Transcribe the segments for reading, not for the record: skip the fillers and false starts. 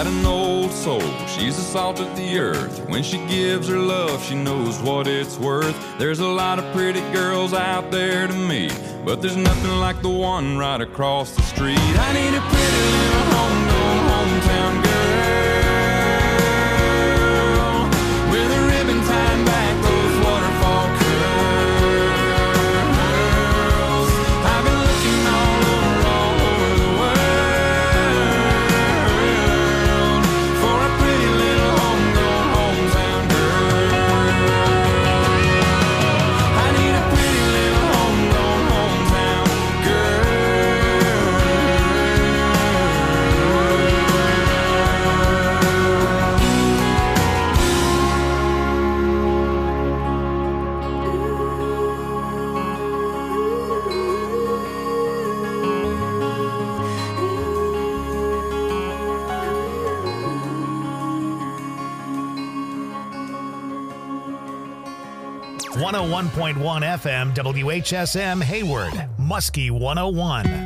got an old soul, she's the salt of the earth. When she gives her love, she knows what it's worth. There's a lot of pretty girls out there to meet, but there's nothing like the one right across the street. I need a pretty little homegrown hometown girl with a ribbon tying back those waterfall curls. I've been looking all over the world for a pretty little homegrown hometown girl. I need a pretty little homegrown hometown Girl. 101.1 FM WHSM Hayward, Muskie 101.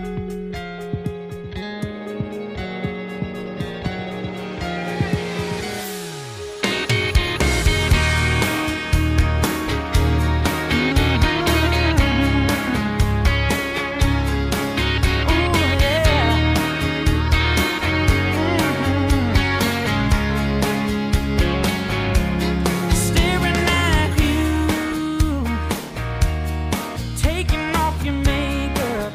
Taking off your makeup,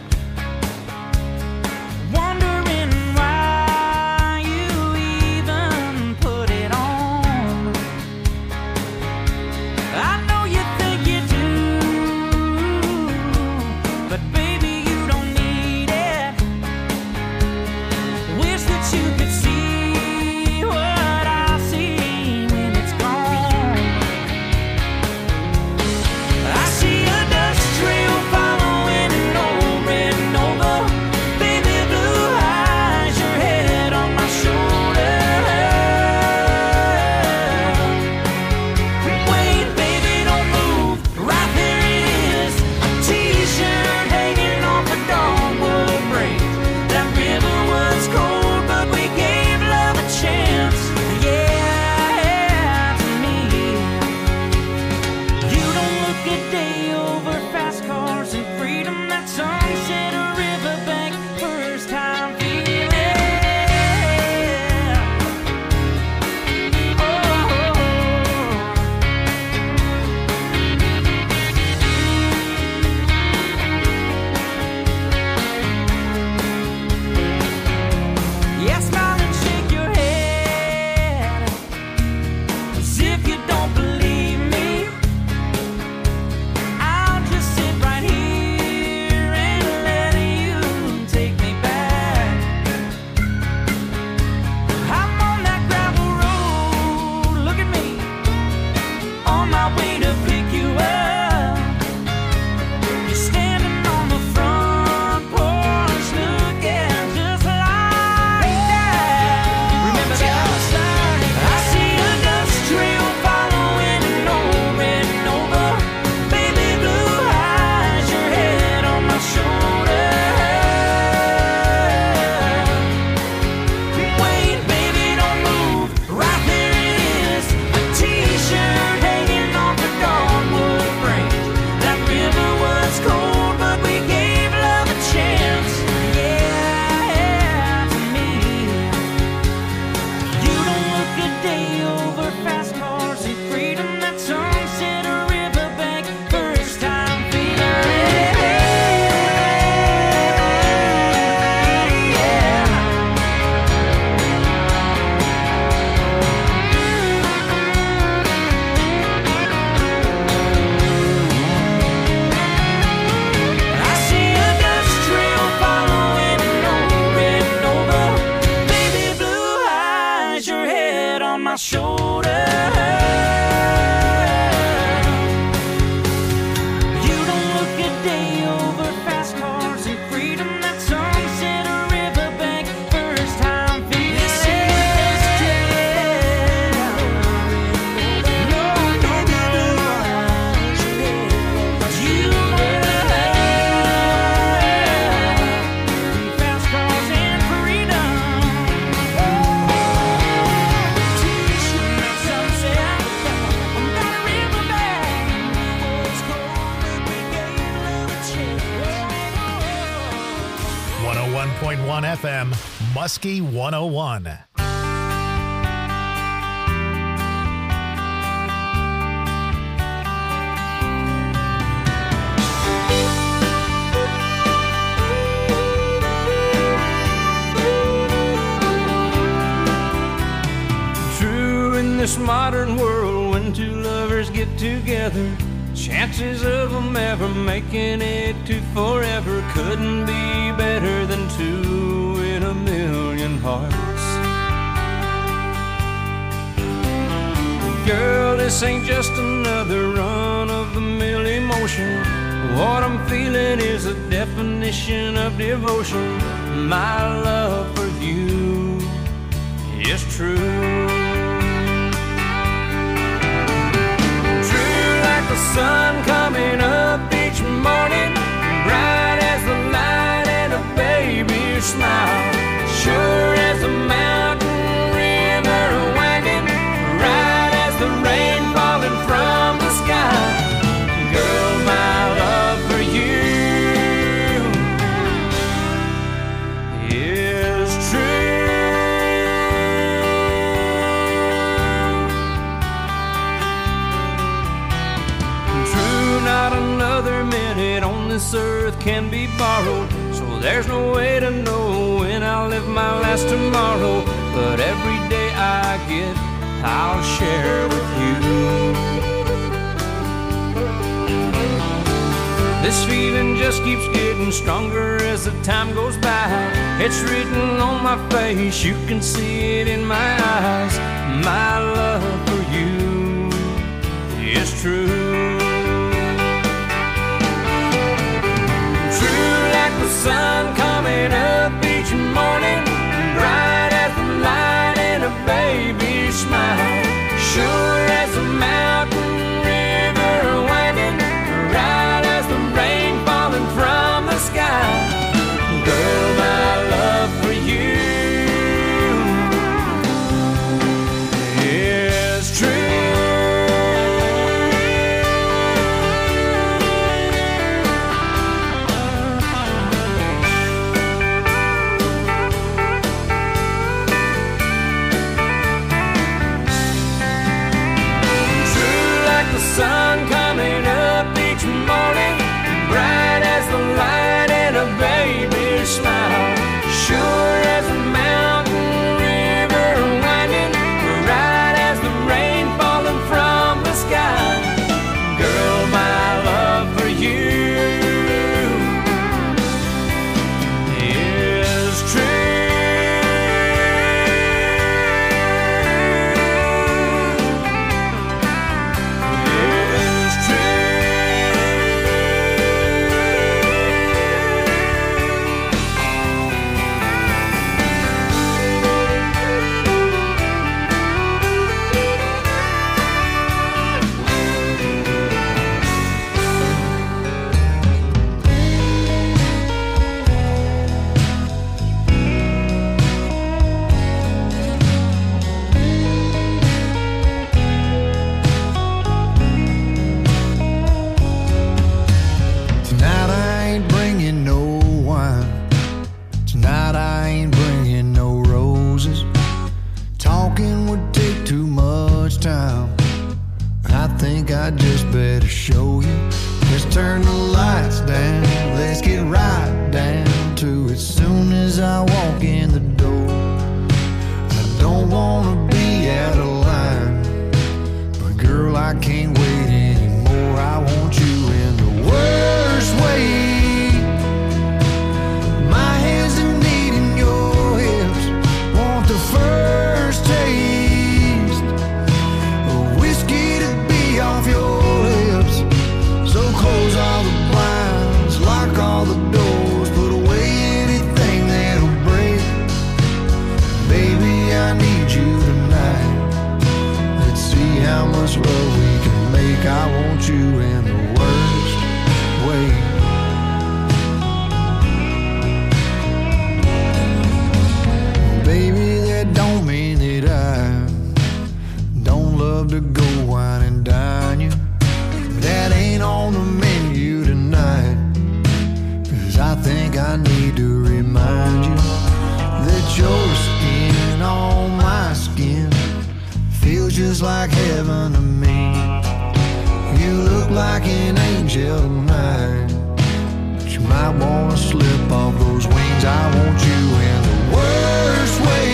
FM, Muskie 101. This modern world, when two lovers get together, chances of them ever making it to forever couldn't be better than two in a million hearts. Girl, this ain't just another run-of-the-mill emotion. What I'm feeling is a definition of devotion. My love for you is true. The sun coming up each morning, bright as the light and a baby's smile, sure as a mountain river winding, right as the rain falling from the sky. Girl, my love for you is true. Not another minute on this earth can be borrowed, so there's no way to know when I'll live my last tomorrow. But every day I get, I'll share with you. This feeling just keeps getting stronger as the time goes by. It's written on my face, you can see it in my eyes. My love for you is true. The sun coming up each morning, bright as the light and a baby's smile, sure as a mountain river winding, right as the rain falling from the sky. Girl, my love for you is true. Sun coming up each morning, bright as the light and a baby's smile, sure as a mountain river winding, right as the rain falling from the sky. Girl, my love for you is true. I just better show you. Let's turn the lights down. Let's get right down to it. Soon as I walk in the door, I don't wanna be out of line, but girl, I can't wait anymore. I want you in the worst way. My hands are needing your hips. Want the first taste of whiskey to be off your lips. So close all the blinds, lock all the doors, put away anything that'll break. Baby, I need you tonight. Let's see how much love we can make. I want you in the worst way. Baby, that don't mean that I don't love to go wine and dine you. That ain't on the menu tonight, 'cause I think I need to remind you feels like heaven to me. You look like an angel tonight, but you might wanna slip off those wings. I want you in the worst way.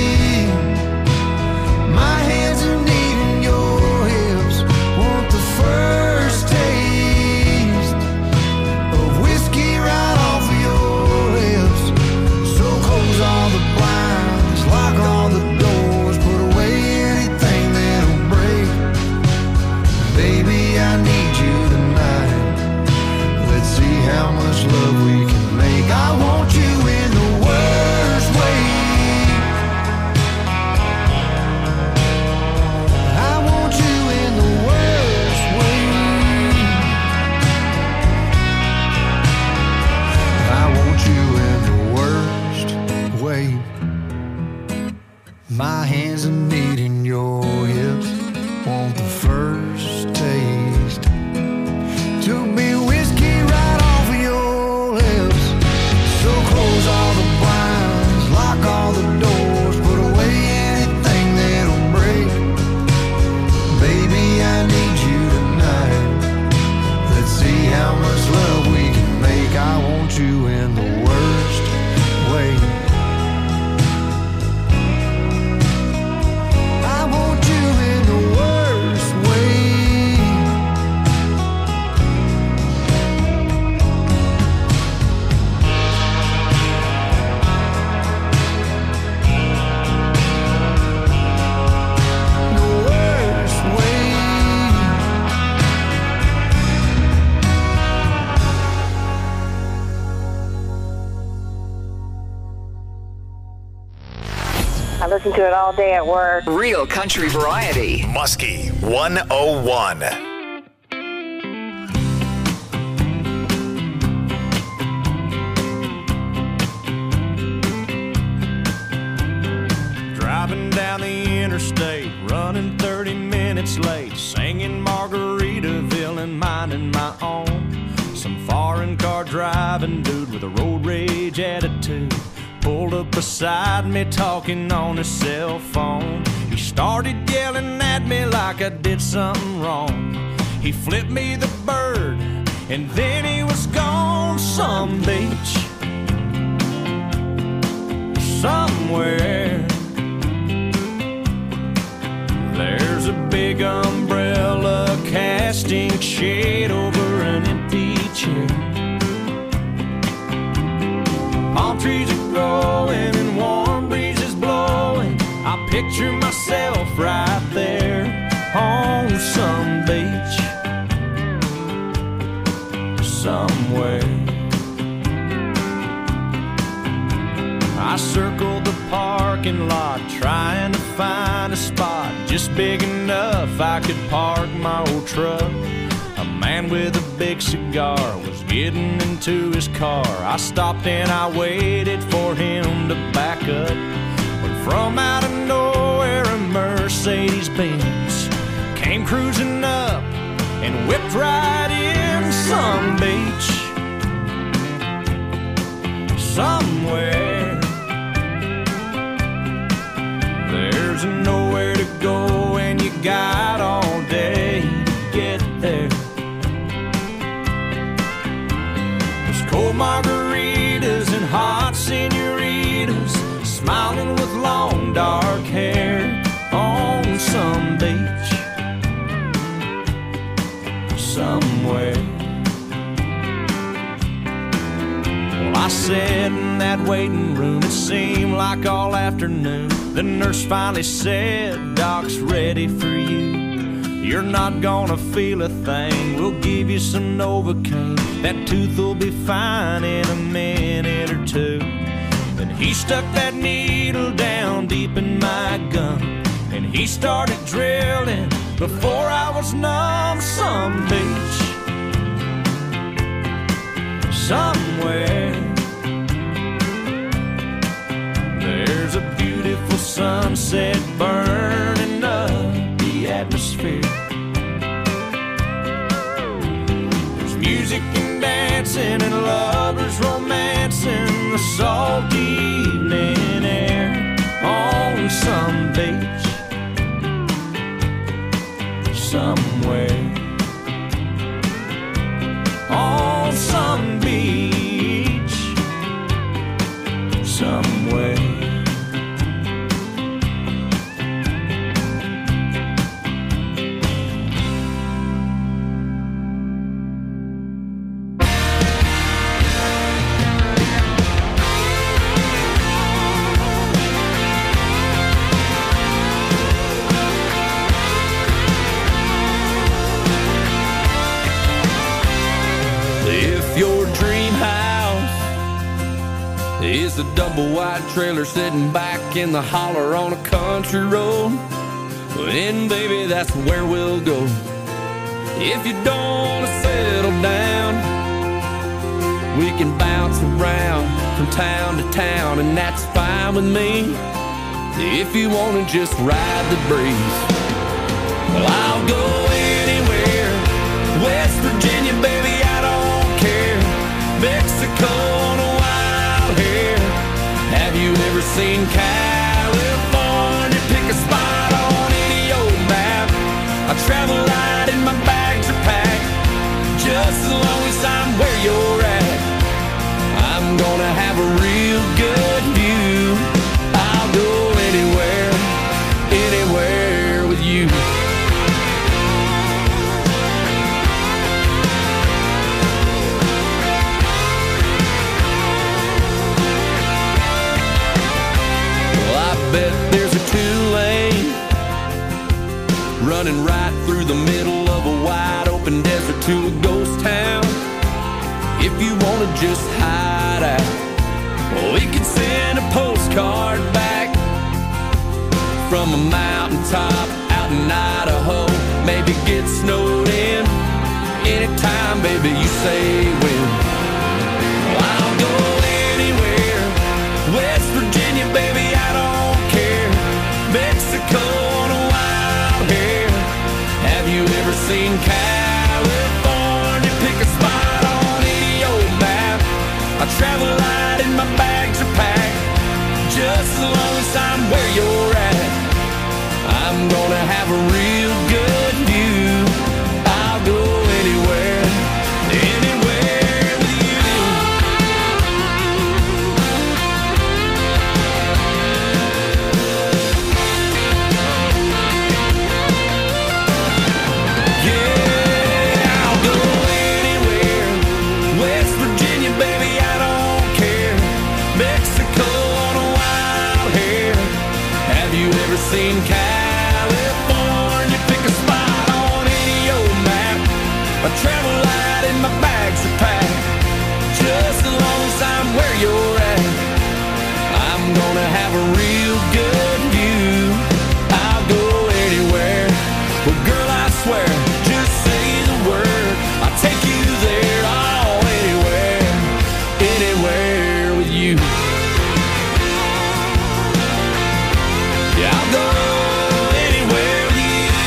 My hands are needing your hips. Want the first taste of whiskey right off of your lips. So close all the blinds, lock all the doors, put away anything that'll break. Baby, I need you tonight. Let's see how much love we can make. I want you in the worst way. I want you in the worst way. I want you in the worst way. My hands are needing your hips. Want the first taste to be whiskey right off of your lips. So close all the blinds, lock all the doors, put away anything that'll break. Baby, I need you tonight. Let's see how much love we can make. I want you in the worst way. I want you in the worst way. The worst way. I listen to it all day at work. Real country variety. Muskie 101. Driving down the interstate, running 30 minutes late, singing Margaritaville and minding my own. Some foreign car driving dude with a road rage attitude pulled up beside me talking on his cell phone. He started yelling at me like I did something wrong. He flipped me the bird and then he was gone. Some beach somewhere, there's a big umbrella casting shade over an empty chair. Palm trees are growing and warm breezes blowing. I picture myself right there on some beach somewhere. I circled the parking lot trying to find a spot just big enough I could park my old truck. A man with a big cigar was getting into his car. I stopped and I waited for him to back up. When from out of nowhere a Mercedes-Benz came cruising up and whipped right in. Some beach somewhere, there's nowhere to go and you got all day to get there. There's cold margaritas and hot senoritas smiling with long dark hair on some beach somewhere. Well, I sat in that waiting room, it seemed like all afternoon. The nurse finally said, "Doc's ready for you. You're not gonna feel a thing. We'll give you some Novocaine. That tooth will be fine in a minute or two." Then he stuck that needle down deep in my gum and he started drilling before I was numb. Some beach somewhere, there's a beautiful sunset burning up the atmosphere. There's music and dancing and lovers romancing the salty evening air on some beach somewhere on some beach somewhere. Is a double wide trailer sitting back in the holler on a country road? Then baby, that's where we'll go. If you don't want to settle down, we can bounce around from town to town, and that's fine with me. If you want to just ride the breeze, well, I'll go anywhere. West Virginia, baby, I don't care. Mexico on a wild hair. Have you ever seen California? Pick a spot on any old map. I travel light and my bags are packed. Just as long as I'm where you're at, I'm gonna have a real good view. I'll go anywhere, anywhere with you. Bet there's a 2-lane running right through the middle of a wide open desert to a ghost town. If you want to just hide out, well, we could send a postcard back from a mountaintop out in Idaho. Maybe get snowed in anytime, baby, you say when. Well, I'll go anywhere. West Virginia, baby, I don't Mexico on a wild hair. Have you ever seen California? Pick a spot on any old map. I travel light and my bags are packed. Just as long as I'm where you're at, I'm gonna have a real good view. I'll go anywhere, anywhere with you. Seen California? Pick a spot on any old map. I travel light and my bags are packed. Just as long as I'm where you're at, I'm gonna have a real good view. I'll go anywhere. Well, girl, I swear, just say the word, I'll take you there. Oh, anywhere, anywhere with you. I'll go anywhere with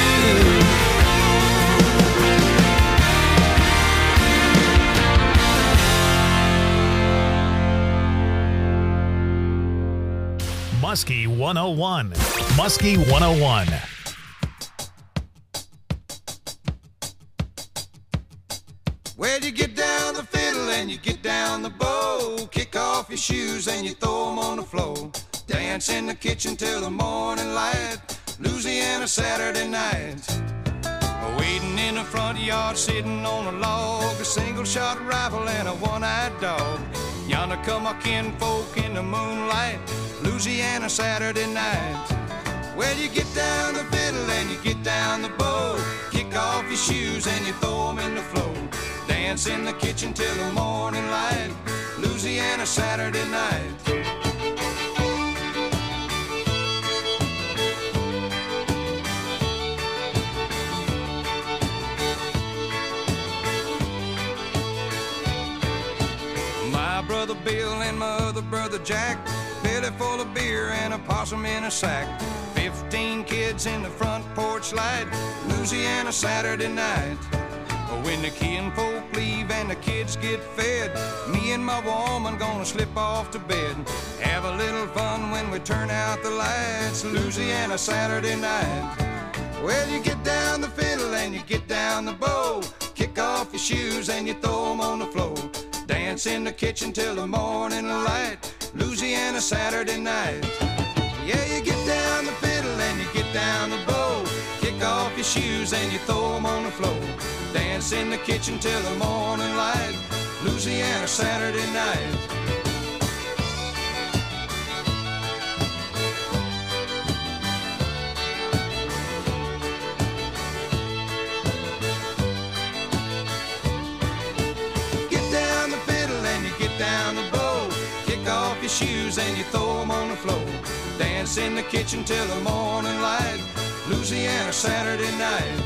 you. Muskie 101. Muskie 101. Well, you get down the fiddle and you get down the bow. Kick off your shoes and you throw them on the floor. Dance in the kitchen till the morning light. Louisiana Saturday night. Waiting in the front yard, sitting on a log. A single-shot rifle and a one-eyed dog. Yonder come our kinfolk in the moonlight. Louisiana Saturday night. Well, you get down the fiddle and you get down the bow. Kick off your shoes and you throw them in the floor. Dance in the kitchen till the morning light. Louisiana Saturday night. Brother Bill and my other brother Jack, belly full of beer and a possum in a sack. 15 kids in the front porch light, Louisiana Saturday night. When the kinfolk leave and the kids get fed, me and my woman gonna slip off to bed. Have a little fun when we turn out the lights, Louisiana Saturday night. Well, you get down the fiddle and you get down the bow. Kick off your shoes and you throw them on the floor. Dance in the kitchen till the morning light. Louisiana Saturday night. Yeah, you get down the fiddle and you get down the bow. Kick off your shoes and you throw them on the floor. Dance in the kitchen till the morning light. Louisiana Saturday night. Your shoes and you throw them on the floor. Dance in the kitchen till the morning light. Louisiana Saturday night.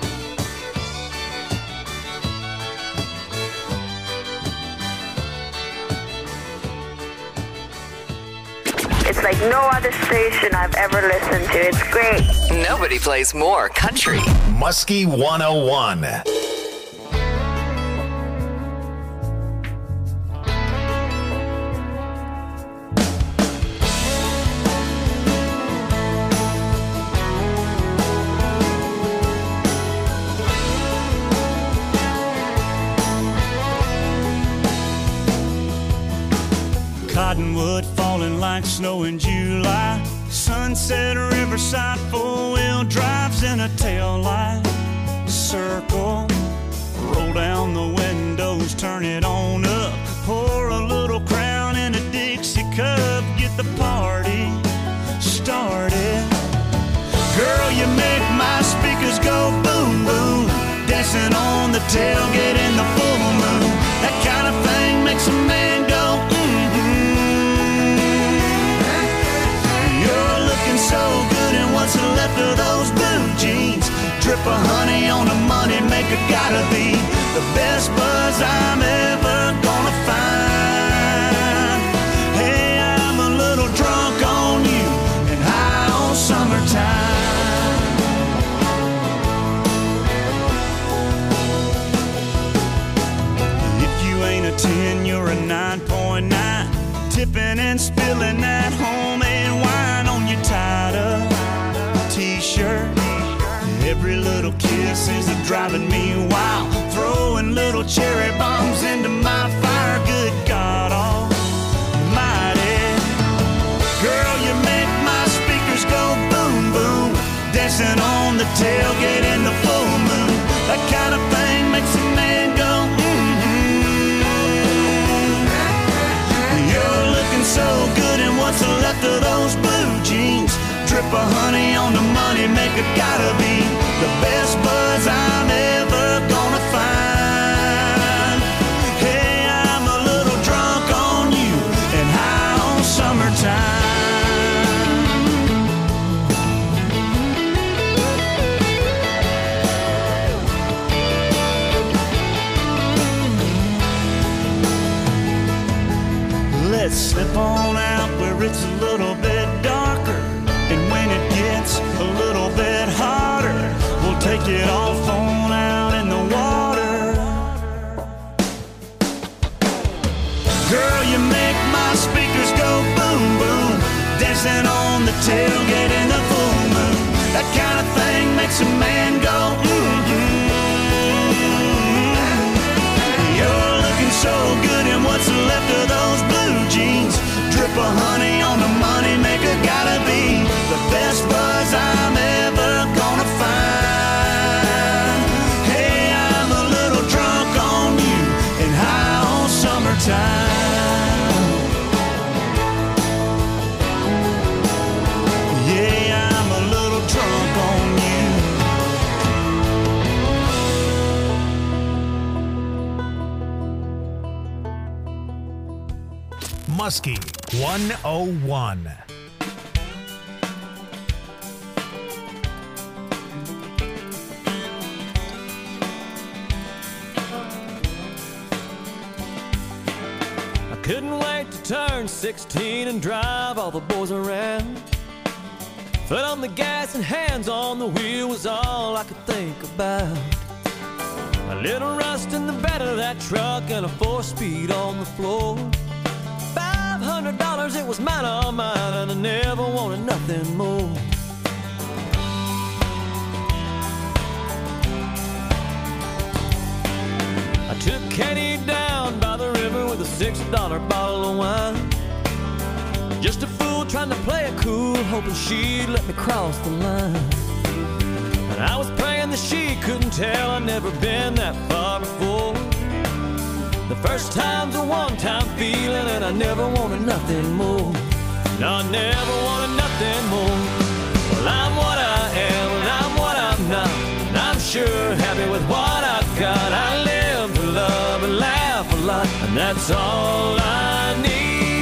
It's like no other station I've ever listened to. It's great. Nobody plays more country. Muskie 101. Cottonwood falling like snow in July. Sunset Riverside, four-wheel drives in a tail light. Circle, roll down the windows, turn it on up. Pour a little Crown in a Dixie cup. Get the party started. Girl, you make my speakers go boom, boom. Dancing on the tailgate in the full moon. That kind of thing makes a man go so good, and what's left of those blue jeans? Drip of honey on the money maker, gotta be the best buzz I'm ever gonna find. Hey, I'm a little drunk on you and high on summertime. If you ain't a 10, you're a 9.9. Tipping and spilling that homemade wine on your tied-up t-shirt. Every little kiss is driving me wild. Throwing little cherry bombs into my fire. Good God almighty. Girl, you make my speakers go boom, boom. Dancing on the tailgate in the full moon. That kind of thing makes a man go You're looking so good, and what's left of those blue jeans? Drip of honey on the money maker, gotta be the best buzz I'm ever gonna find. Hey, I'm a little drunk on you and high on summertime. Let's slip on out where it's a little bit darker, and when it gets a little bit hotter, we'll take it off on out in the water. Girl, you make my speakers go boom, boom. Dancing on the tailgate in the full moon. That kind of thing makes a man go You're looking so good, and what's left of those blue jeans? Drip of honey on the money maker, gotta be the best buzz I'm ever gonna find. Hey, I'm a little drunk on you and high on summertime. Yeah, I'm a little drunk on you. Muskie 101. I couldn't wait to turn 16 and drive all the boys around. Foot on the gas and hands on the wheel was all I could think about. A little rust in the bed of that truck and a 4-speed on the floor. $500, it was mine, all mine, and I never wanted nothing more. $5 bottle of wine. Just a fool trying to play it cool, hoping she'd let me cross the line. And I was praying that she couldn't tell I'd never been that far before. The first time's a one-time feeling, and I never wanted nothing more. No, I never wanted nothing more. Well, I'm what I am, and I'm what I'm not, and I'm sure happy with what I've got. I live to love and laugh a lot, and that's all I need.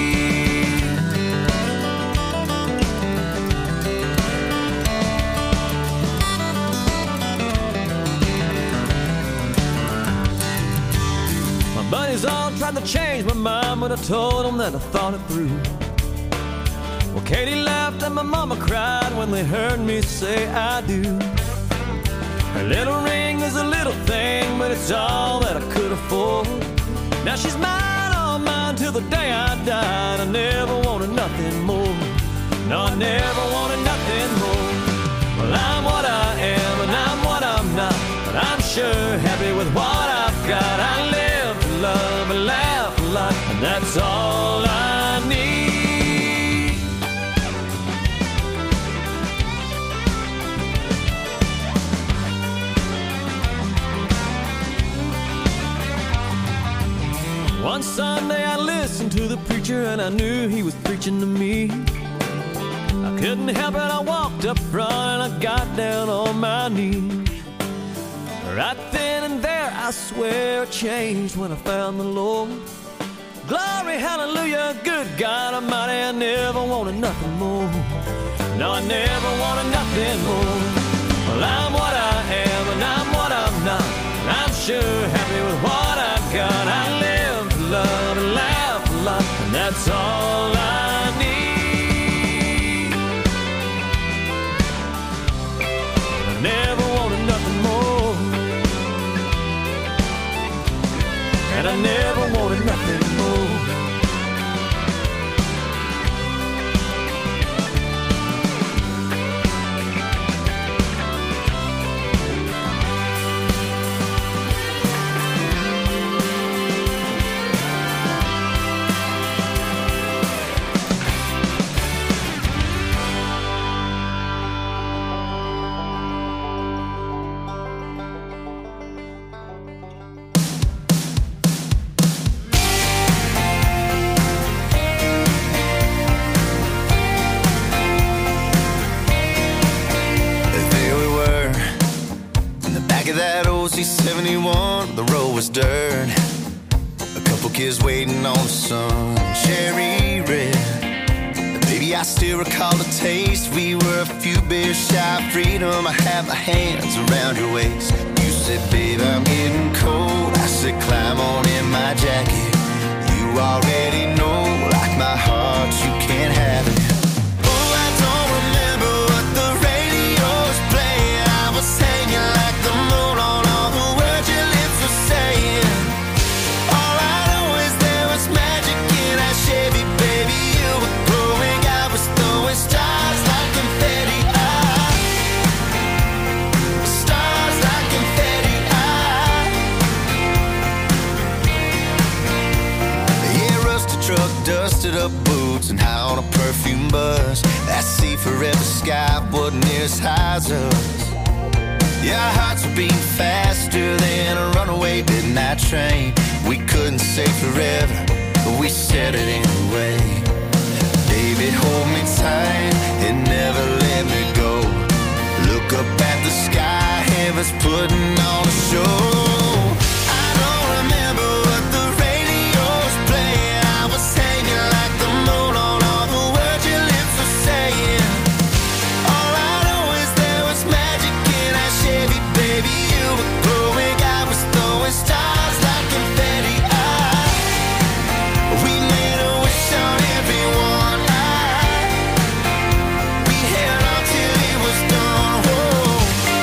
Buddies all tried to change my mind, but I told them that I thought it through. Well, Katie laughed and my mama cried when they heard me say I do. Her little ring is a little thing, but it's all that I could afford. Now she's mine, all mine, till the day I died. I never wanted nothing more. No, I never wanted nothing more. Well, I'm what I am, and I'm what I'm not, but I'm sure happy with what I've got. I live to love and laugh a lot, and that's all I need. One Sunday I listened to the preacher, and I knew he was preaching to me. I couldn't help it, I walked up front and I got down on my knees. Right then and there, I swear, it changed when I found the Lord. Glory, hallelujah, good God Almighty, I never wanted nothing more. No, I never wanted nothing more. Well, I'm what I am, and I'm what I'm not, and I'm sure happy with what I've got. I live to love and laugh a lot, and that's all I need. I never wanted nothing more, and I never wanted nothing more. C-71, the road was dirt. A couple kids waiting on the sun, cherry red. Baby, I still recall the taste. We were a few beers shy of freedom. I had my hands around your waist. You said, babe, I'm getting cold. I said, climb on in my jacket. You already know, like my heart, you can't have it. Oh, I don't remember what the radio was playing. I was hanging like the moon on all the words your lips were saying. All I know is there was magic in that Chevy, baby. You were glowing, I was throwing stars like confetti. Stars like confetti. Yeah, rusted truck, dusted up boots, and high on a perfume buzz. That sea forever sky wasn't near as high as us. Yeah, our hearts were beating faster than a runaway midnight train. We couldn't say forever, but we said it anyway. Baby, hold me tight and never let me go. Look up at the sky, heaven's putting on a show. I don't remember what the radio was playing. I was hanging like the moon on all the words your lips were saying. All I know is there was magic in that Chevy, baby. You were glowing, I was throwing stars like confetti. We made a wish on everyone. We held on till it was done. Whoa.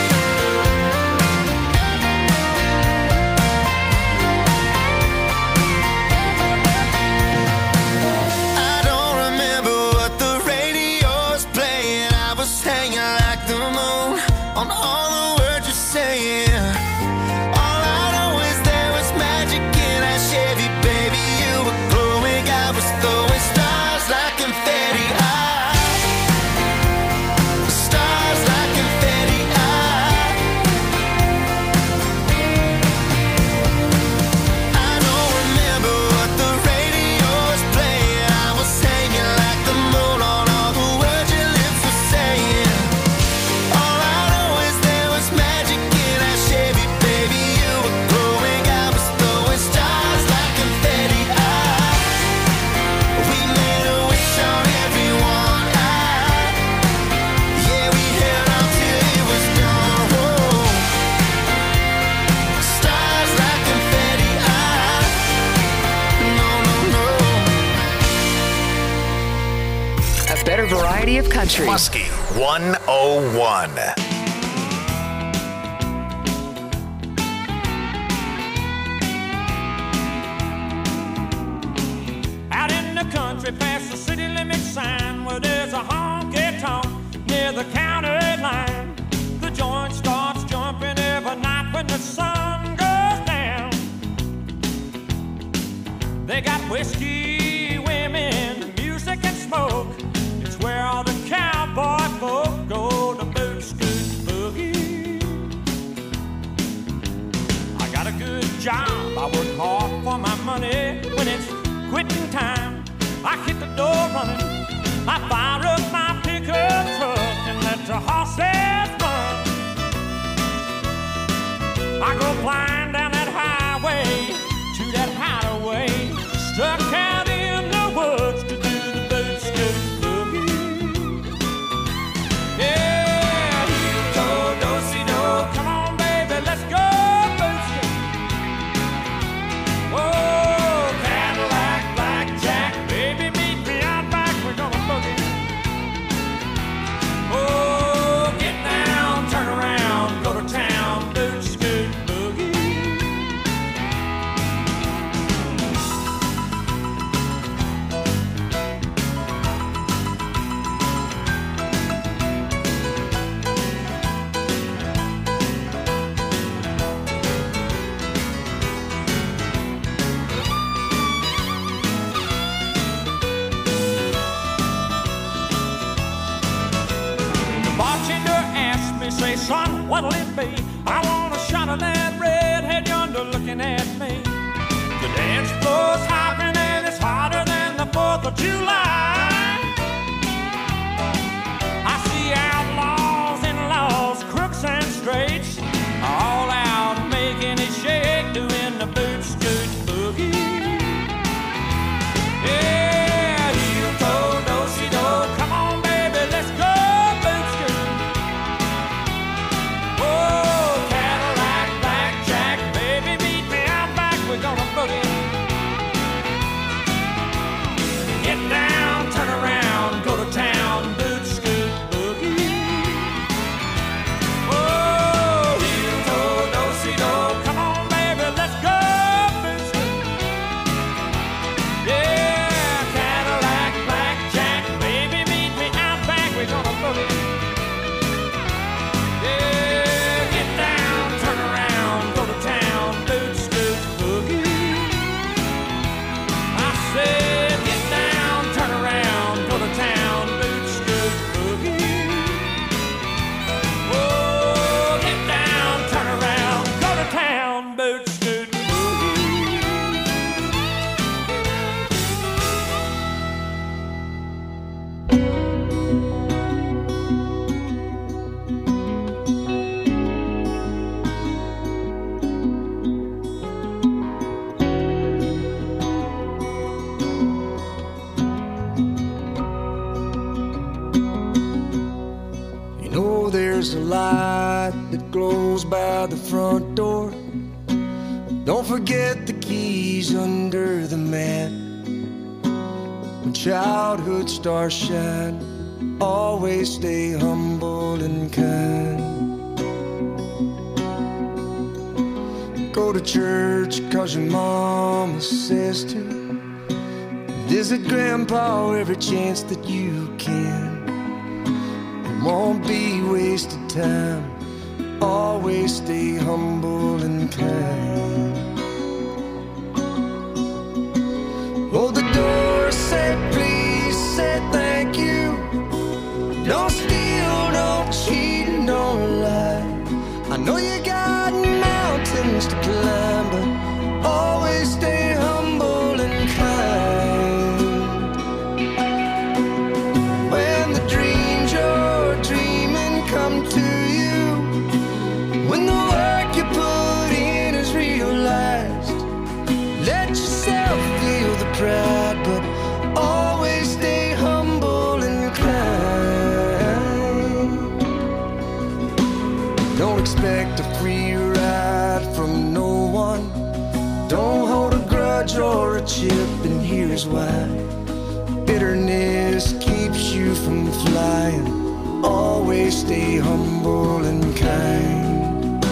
I don't remember what the radio was playing. I was hanging like the moon on all the words you're saying. All I know is there was magic in that Chevy, baby. You were glowing. city of country. Muskie 101. Out in the country past the city limit sign where there's a honky-tonk near the county line. The joint starts jumping every night when the sun goes down. They got whiskey, women, music and smoke. It's where all the cowboy folk go to boot scoot boogie. I got a good job, I work hard for my money. When it's quitting time, I hit the door running. I fire up my pickup truck and let the horses run. I go flying down that highway to that hideaway, stuck out in the woods to do the boot scoot boogie. Yeah, do-si-do, come on baby, let's go boot scoot. Whoa, Cadillac, blackjack, baby meet me out back, we're gonna boogie. Oh, get down, turn around, go to town, boot scoot boogie. The bartender asked me, say, son, what'll it be? I want a shot of that redhead yonder looking at me. The dance floor's hopping and it's hotter than the 4th of July. I see outlaws and laws, crooks and straights, all out making it shake, doing the boot scoot boogie. Yeah, heel toe, do-si-do, come on baby, let's go boot scoot. Oh, Cadillac, blackjack, baby meet me out back, we're gonna boogie. Get down, turn around, go to town, boot scoot boogie. Oh, heel toe, do-si-do, come on baby, let's go boot scoot. Yeah, Cadillac, blackjack, baby meet me out back, we're gonna boogie. Yeah, get down, turn around, go to town, boot scoot boogie. I said, get down, turn around, go to town, boot scoot boogie. Oh, get down, turn around, go to town, boot scoot boogie. You know there's a light that glows by the front door. Don't forget the keys under the mat. When childhood stars shine, always stay humble and kind. Go to church 'cause your mama says to. Visit grandpa every chance that you can. It won't be wasted time. Always stay humble and kind. Hold the door, say please, say thank you. Don't steal, don't cheat, and don't lie. I know you got mountains to climb, but always stay humble and kind. When the dreams you're dreaming come to you, when the work you put in is realized, let yourself feel the pride, but always stay humble and kind. Don't expect a free ride from no one. Don't hold a grudge or a chip, and here's why. Bitterness keeps you from flying. Always stay humble and kind.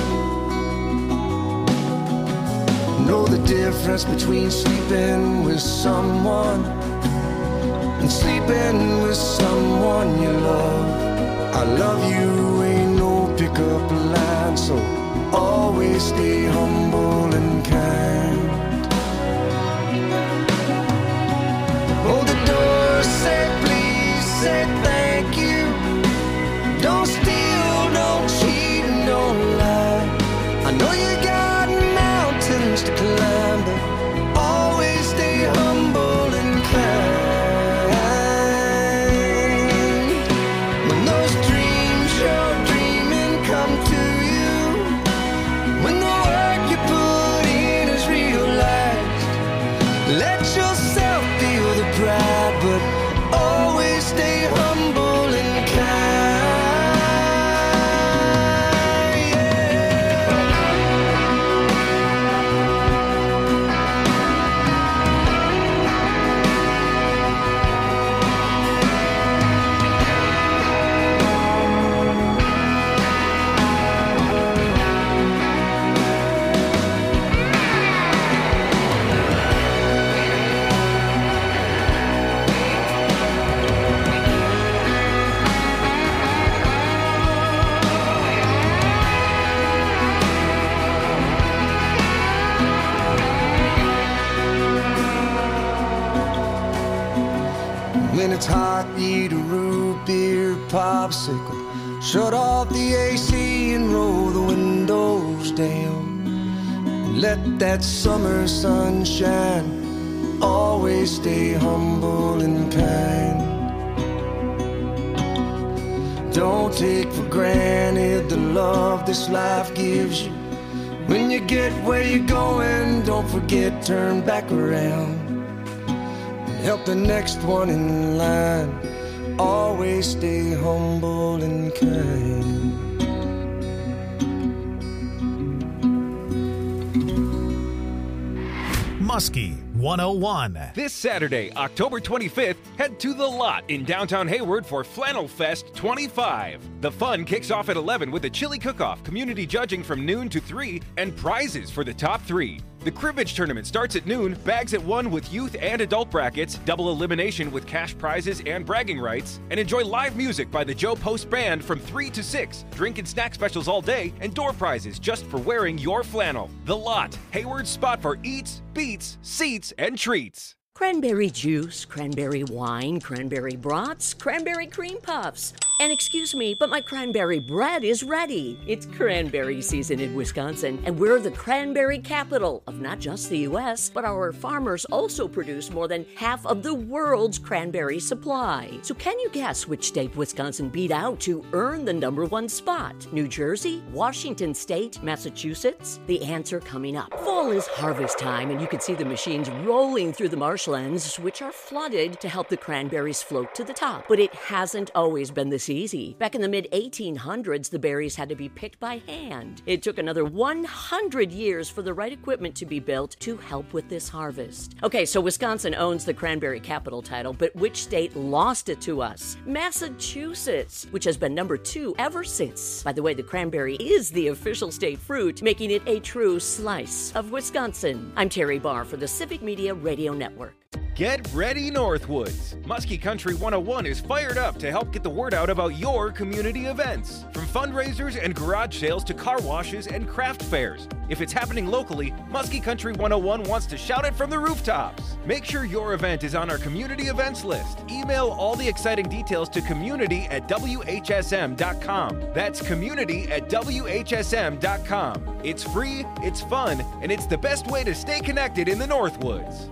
Know the difference between sleeping with someone and sleeping with someone you love. I love you ain't no pickup line, so always stay humble and kind. Hold the door, say please, say thank you. Don't steal, don't cheat, and don't lie. I know you got mountains to climb, but always stay humble and kind. When those dreams you're dreaming come to you, when the work you put in is realized, let yourself feel the pride, but always stay humble and kind. When it's hot, eat a root beer popsicle. Shut off the AC and roll the windows down. And let that summer sun shine. Always stay humble and kind. Don't take for granted the love this life gives you. When you get where you're going, don't forget, turn back around. Help the next one in line. Always stay humble and kind. Muskie 101. This Saturday, October 25th, head to The Lot in downtown Hayward for Flannel Fest 25. The fun kicks off at 11 with a chili cook-off, community judging from noon to 3, and prizes for the top 3. The cribbage tournament starts at noon, bags at 1 with youth and adult brackets, double elimination with cash prizes and bragging rights, and enjoy live music by the Joe Post Band from 3 to 6, drink and snack specials all day, and door prizes just for wearing your flannel. The Lot, Hayward's spot for eats, beats, seats, and treats. Cranberry juice, cranberry wine, cranberry brats, cranberry cream puffs. And excuse me, but my cranberry bread is ready. It's cranberry season in Wisconsin, and we're the cranberry capital of not just the U.S., but our farmers also produce more than half of the world's cranberry supply. So can you guess which state Wisconsin beat out to earn the #1 spot? New Jersey, Washington State, Massachusetts? The answer coming up. Fall is harvest time, and you can see the machines rolling through the marshlands, which are flooded to help the cranberries float to the top. But it hasn't always been this easy. Back in the mid-1800s, the berries had to be picked by hand. It took another 100 years for the right equipment to be built to help with this harvest. Okay, so Wisconsin owns the cranberry capital title, but which state lost it to us? Massachusetts, which has been #2 ever since. By the way, the cranberry is the official state fruit, making it a true slice of Wisconsin. I'm Terry Barr for the Civic Media Radio Network. Get ready, Northwoods! Muskie Country 101 is fired up to help get the word out about your community events. From fundraisers and garage sales to car washes and craft fairs. If it's happening locally, Muskie Country 101 wants to shout it from the rooftops. Make sure your event is on our community events list. Email all the exciting details to community@whsm.com. That's community@whsm.com. It's free, it's fun, and it's the best way to stay connected in the Northwoods.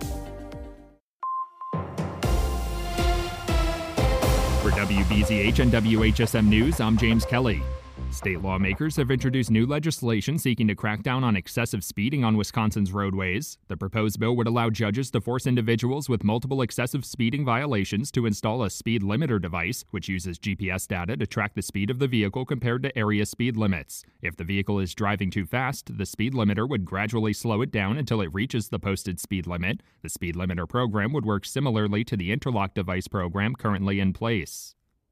For WBZH and WHSM News, I'm James Kelly. State lawmakers have introduced new legislation seeking to crack down on excessive speeding on Wisconsin's roadways. The proposed bill would allow judges to force individuals with multiple excessive speeding violations to install a speed limiter device, which uses GPS data to track the speed of the vehicle compared to area speed limits. If the vehicle is driving too fast, the speed limiter would gradually slow it down until it reaches the posted speed limit. The speed limiter program would work similarly to the interlock device program currently in place.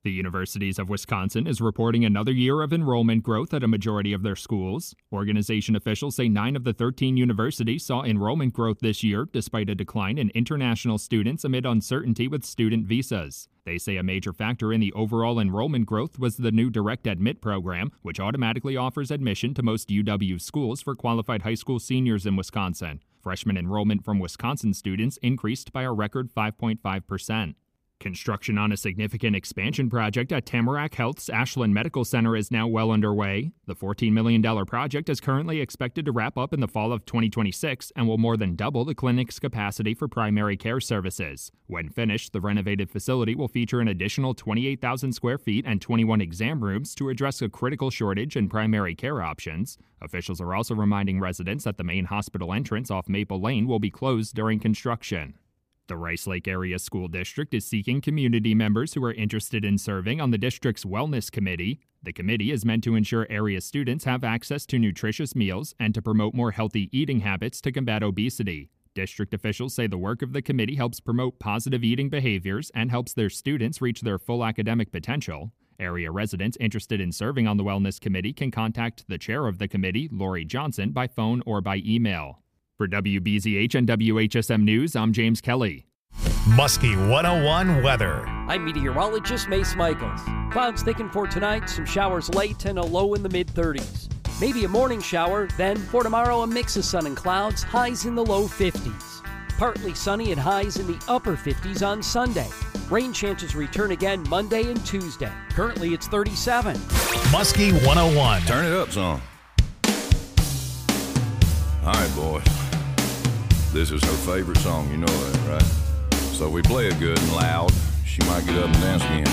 The Universities of Wisconsin is reporting another year of enrollment growth at a majority of their schools. Organization officials say 9 of the 13 universities saw enrollment growth this year, despite a decline in international students amid uncertainty with student visas. They say a major factor in the overall enrollment growth was the new Direct Admit program, which automatically offers admission to most UW schools for qualified high school seniors in Wisconsin. Freshman enrollment from Wisconsin students increased by a record 5.5%. Construction on a significant expansion project at Tamarack Health's Ashland Medical Center is now well underway. The $14 million project is currently expected to wrap up in the fall of 2026 and will more than double the clinic's capacity for primary care services. When finished, the renovated facility will feature an additional 28,000 square feet and 21 exam rooms to address a critical shortage in primary care options. Officials are also reminding residents that the main hospital entrance off Maple Lane will be closed during construction. The Rice Lake Area School District is seeking community members who are interested in serving on the district's Wellness Committee. The committee is meant to ensure area students have access to nutritious meals and to promote more healthy eating habits to combat obesity. District officials say the work of the committee helps promote positive eating behaviors and helps their students reach their full academic potential. Area residents interested in serving on the Wellness Committee can contact the chair of the committee, Lori Johnson, by phone or by email. For WBZH and WHSM News, I'm James Kelly. Muskie 101 weather. I'm meteorologist Mace Michaels. Clouds thicken for tonight, some showers late and a low in the mid-30s. Maybe a morning shower, then for tomorrow a mix of sun and clouds, highs in the low 50s. Partly sunny and highs in the upper 50s on Sunday. Rain chances return again Monday and Tuesday. Currently it's 37. Muskie 101. Turn it up some. All right, boys. This is her favorite song, you know that, right? So we play it good and loud. She might get up and dance again.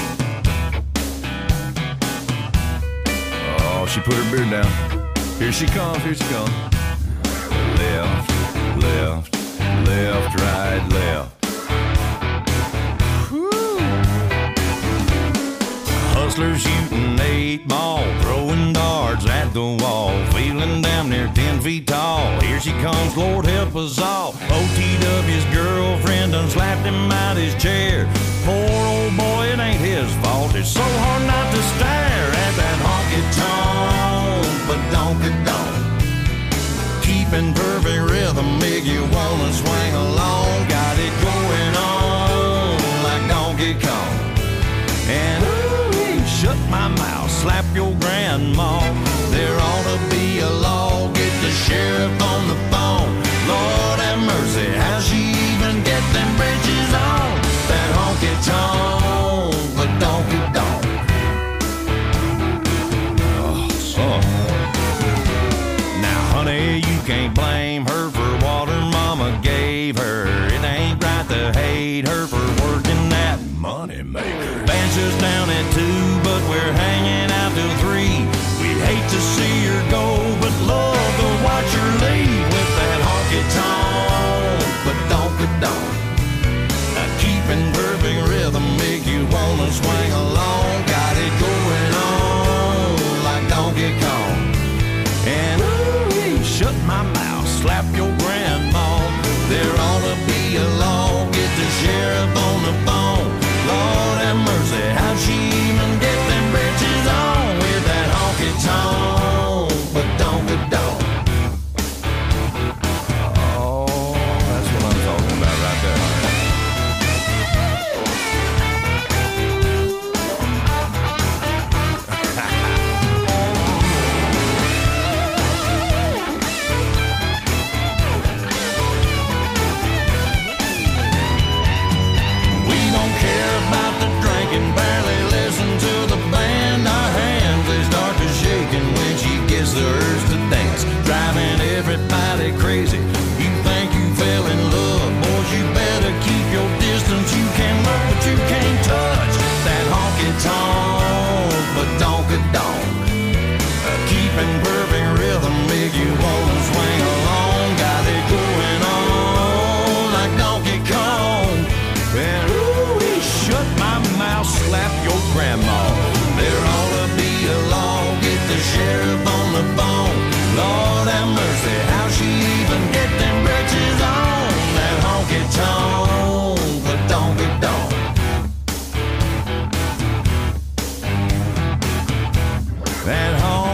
Oh, she put her beard down. Here she comes, here she comes. Left, left, left, right, left. Woo. Hustlers shooting 8 ball, throwing darts at the wall, feeling damn near 10 feet tall. Here she comes, Lord help us all. OTW's girlfriend done slapped him out his chair. Poor old boy, it ain't his fault. It's so hard not to stare at that honky-tonk, but donk-a-donk. Keeping perfect rhythm, make you wanna swing along. Got it going on like Donkey Kong. And ooh, shut my mouth, slap your grandma. There ought to be a law, get the sheriff on the phone. Lord have mercy, how she even get them bridges on? That honky-tonk, but donk-a-donk. Oh, son. Now, honey, you can't blame her for what her mama gave her. It ain't right to hate her for working that money maker. Band's just down at 2, but we're hanging out till 3. We'd hate to see her go, but love to watch her leave with that honky-tonk, but donk-a-donk. Now keeping perfect rhythm make you wanna swing along. Got it going on like Donkey Kong. And ooh, shut my mouth, slap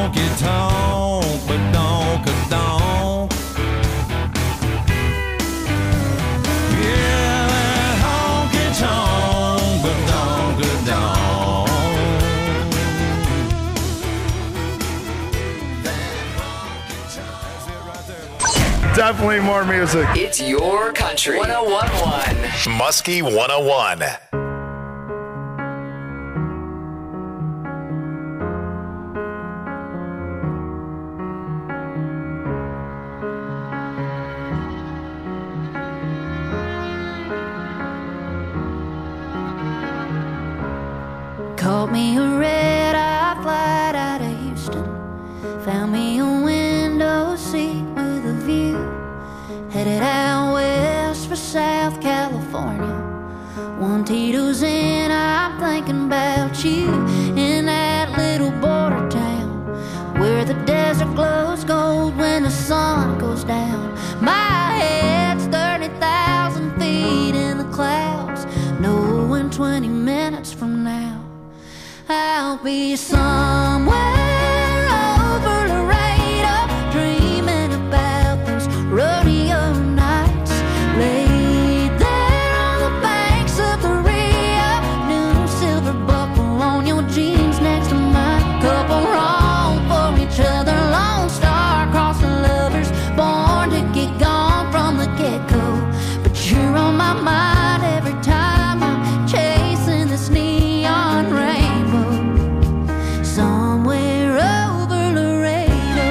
honky-tonk, but donk-a-donk. Yeah, that honky-tonk, but donk-a-donk. Definitely more music. It's your country. 101.1. Muskie 101. Caught me a red-eye flight out of Houston. Found me a window seat with a view. Headed out west for South California. One Tito's in, I'm thinking about you. In that little border town where the desert glows gold when the sun goes down. My head's 30,000 feet in the clouds, knowing 20 minutes from now I'll be somewhere over Laredo, dreaming about those rodeo nights. Laid there on the banks of the Rio, new silver buckle on your jeans next to mine. Couple wrong for each other, Lone Star across the lovers, born to get gone from the get-go. But you're on my mind every time I'm chasing this neon rainbow. Somewhere over Laredo.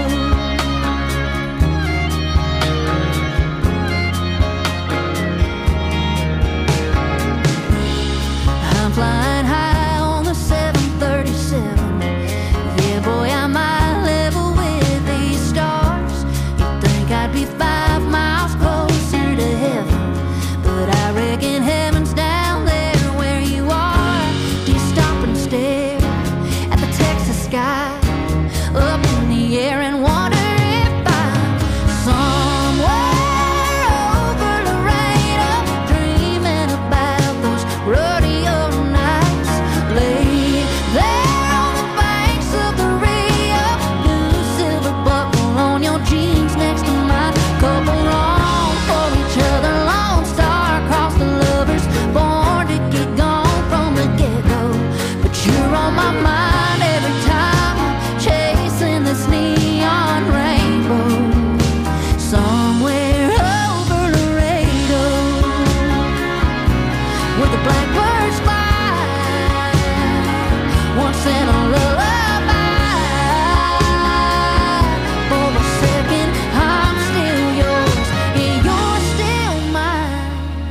I'm flying high on the 737. Yeah, boy, I might level with these stars. You'd think I'd be 5 miles closer to heaven, but I reckon heaven's down there where you are. Do you stop and stare at the Texas sky up in the air and wonder if I'm somewhere over Laredo, dreaming about those rodeo nights. Laid there on the banks of the Rio, new silver buckle on your jeans next to mine. Couple wrong for each other, Lone Star across the lovers, born to get gone from the get-go. But you're on my mind every time I'm chasing this neon rainbow. Somewhere over Laredo, where the blackbirds fly, once in a lullaby. For a second I'm still yours, and you're still mine.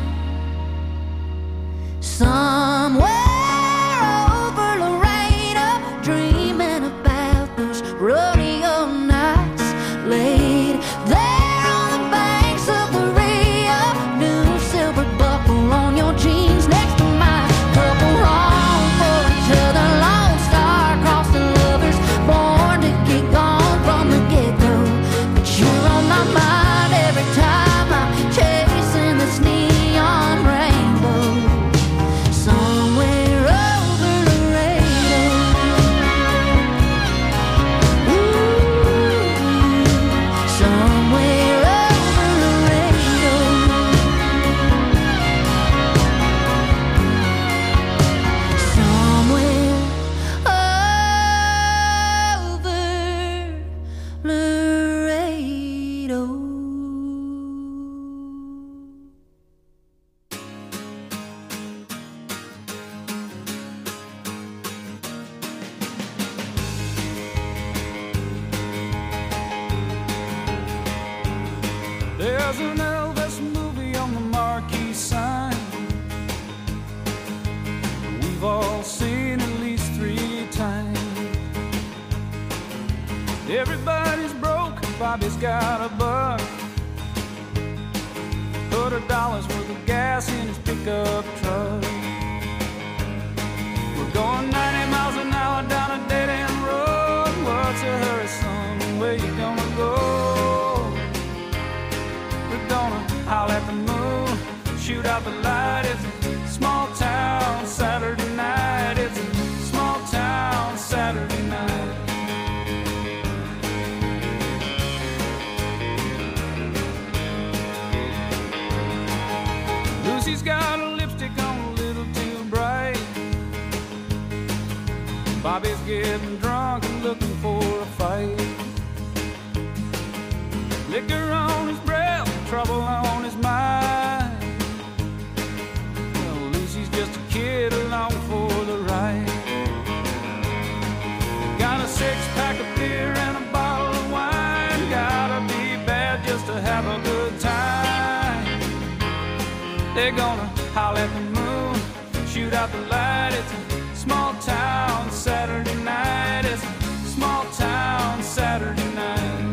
Somewhere over Laredo, dreaming about those rodeo nights. Laid there on the banks of the Rio, new silver buckle on your jeans next to mine. Couple wrong for each other, Lone Star across the lovers, born to get gone from the get-go. But you're on my mind every time I'm chasing this neon rainbow. Somewhere over Laredo. Somewhere over Laredo. Somewhere over Laredo. There's an Elvis movie on the marquee sign. We've all seen at least 3 times. Everybody's broke, Bobby's got a buck. Put $1 worth of gas in his pickup truck. We're going 90 miles an hour down a dead-end road. What's a hurry, son? Where you gonna go? We're gonna howl at the moon, shoot out the light. It's a small town Saturday night. It's a small town Saturday night. Bobby's getting drunk and looking for a fight. Liquor on his breath, trouble on his mind. Well, Lucy's just a kid along for the ride. Got a 6-pack of beer and a bottle of wine. Gotta be bad just to have a good time. They're gonna holler at the moon, shoot out the light. It's a small town Saturday night. It's a small town Saturday night.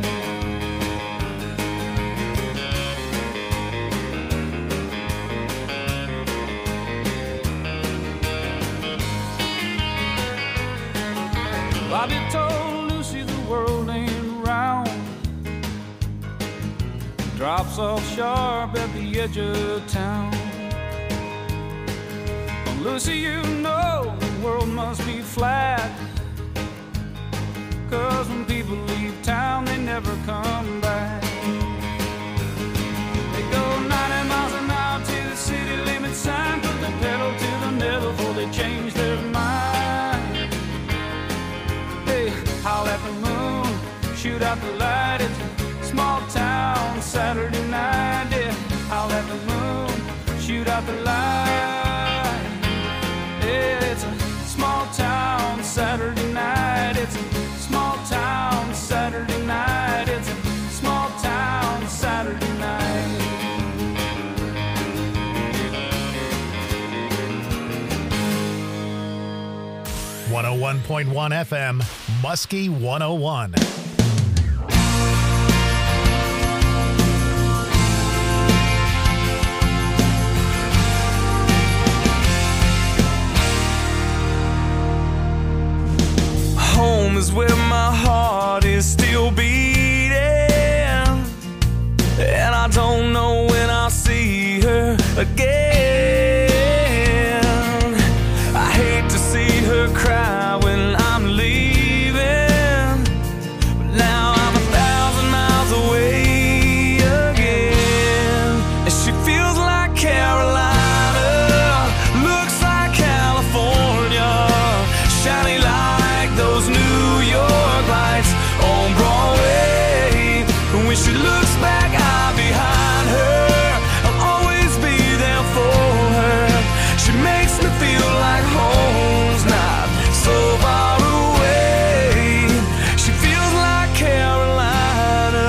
Bobby told Lucy the world ain't round. Drops off sharp at the edge of town. Well, Lucy, you know the world must be flat. 'Cause when people leave town, they never come back. They go 90 miles an hour to the city limit sign, put the pedal to the metal before they change their mind. Hey, howl at the moon, shoot out the light. It's a small town Saturday night. Yeah, howl at the moon, shoot out the light. Yeah, it's a small town Saturday night. It's a small town Saturday night. It's a small town Saturday night. 101.1 FM, Muskie 101. Home is where my heart is still beating, and I don't know when I'll see her again. I hate to see her cry when I'm leaving, but now I'm 1,000 miles away again. And she feels like Carolina, looks like California, shiny like those New York lights on Broadway. When she looks back, I'm behind her. I'll always be there for her. She makes me feel like home's not so far away. She feels like Carolina.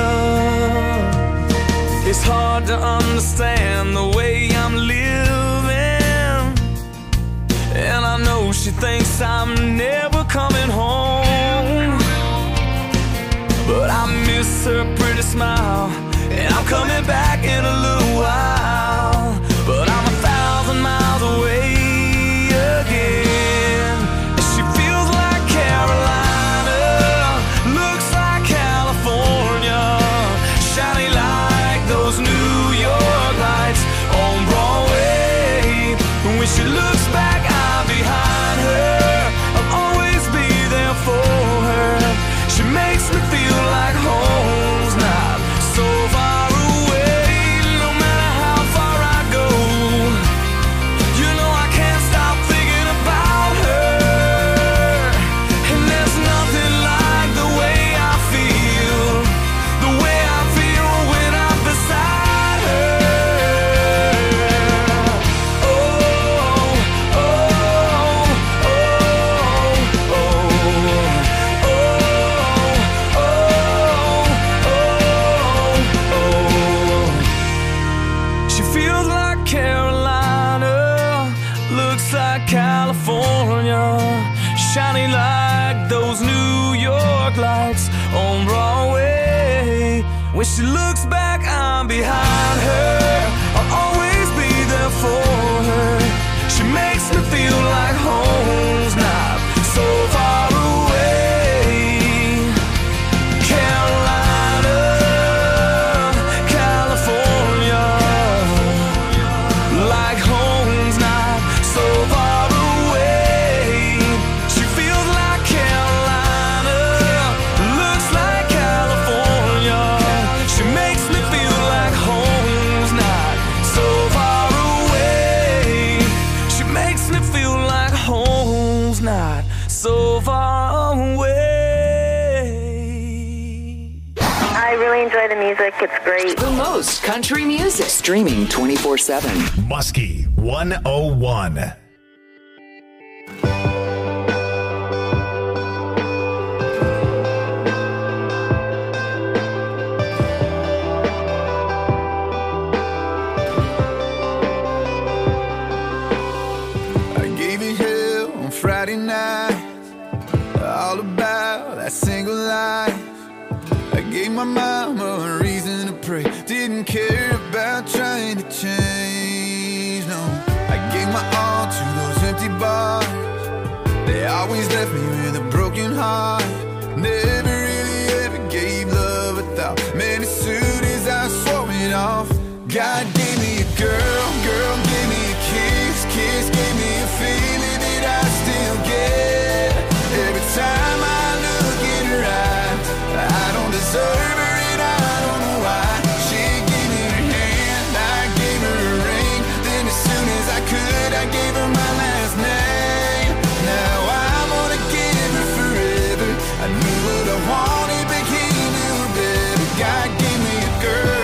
It's hard to understand the way I'm living, and I know she thinks I'm never coming home, but I miss her pretty smile, and I'm coming back in a little while. But I'm 1,000 miles away again. And she feels like Carolina, looks like California, shiny like those New York lights on Broadway. When she looks back, I'm behind her. I'll always be there for her. She makes me feel like home's not so far away. No matter how far I go, you know I can't stop thinking about her. And there's nothing like the way I feel when I'm beside her. Oh, oh, oh, oh, she feels like Carolina, looks like California, shiny like those New York lights on Broadway. When she looks back, I'm behind her. I'll always be there for her. She makes me feel like home's not so far away. Carolina, California, like home's not so far away. She feels like Carolina, looks like California. She makes me music. It's great. The most country music. Streaming 24/7. Muskie 101. Friday night, all about that single life. I gave my mama a reason to pray. Didn't care about trying to change, no. I gave my all to those empty bars. They always left me with a broken heart. Never really ever gave love a thought. Man, as soon as I swore it off, God gave me a girl, girl gave me a kiss, kiss gave me a feeling that I still get. Every time I look in her eyes, I don't deserve her and I don't know why. She gave me her hand, I gave her a ring. Then as soon as I could, I gave her my last name. Now I'm gonna give her forever. I knew what I wanted, but he knew better. God gave me a girl.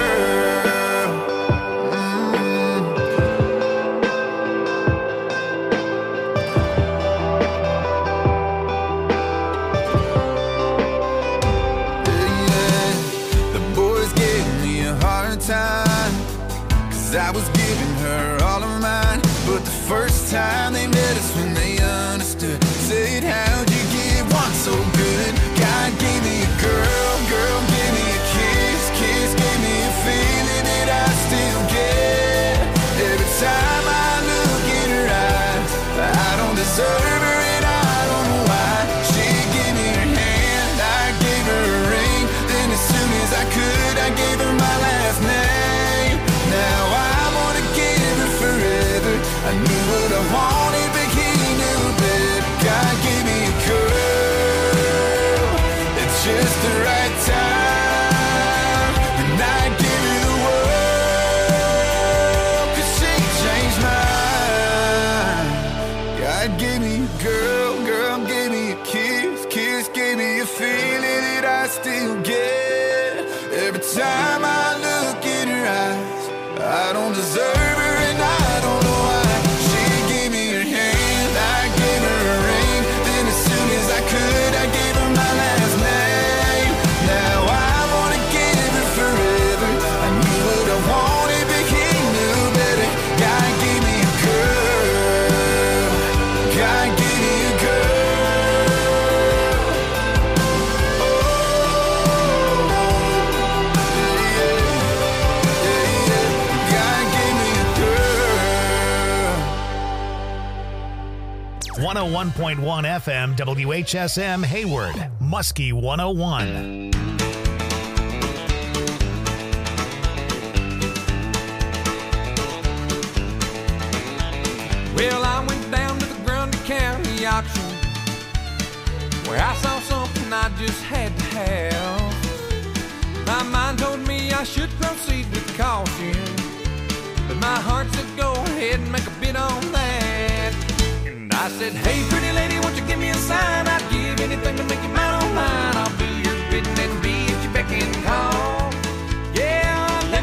I was giving her all of mine, but the first time they met us when they understood, said, how'd you get one so good? God gave me a girl, girl gave me a kiss, kiss gave me a feeling that I still get. Every time I look in her eyes, I don't deserve her and I don't know why. She gave me her hand, I gave her a ring. Then as soon as I could, I gave her my last name. Now I'm gonna give her forever. I knew what I wanted, but he knew better. God gave me a girl at just the right time, and I give her the world, 'cause she changed mine. God gave me a girl, girl gave me a kiss, kiss gave me a feeling that I still get. Every time I look in her eyes, I don't deserve her and I don't know why. She gave me her hand, I gave her a ring. Then as soon as I could, I gave her my last name. Now I wanna give her forever. I knew what I wanted, but he knew better. God gave me a girl. God gave me a girl. Oh, 101.1 FM WHSM Hayward, Muskie 101. Well, I went down to the Grundy County auction, where I saw something I just had to have. My mind told me I should proceed with caution, but my heart said go ahead and make a bid on that. I said, hey, pretty lady, won't you give me a sign? I'd give anything to make you mine.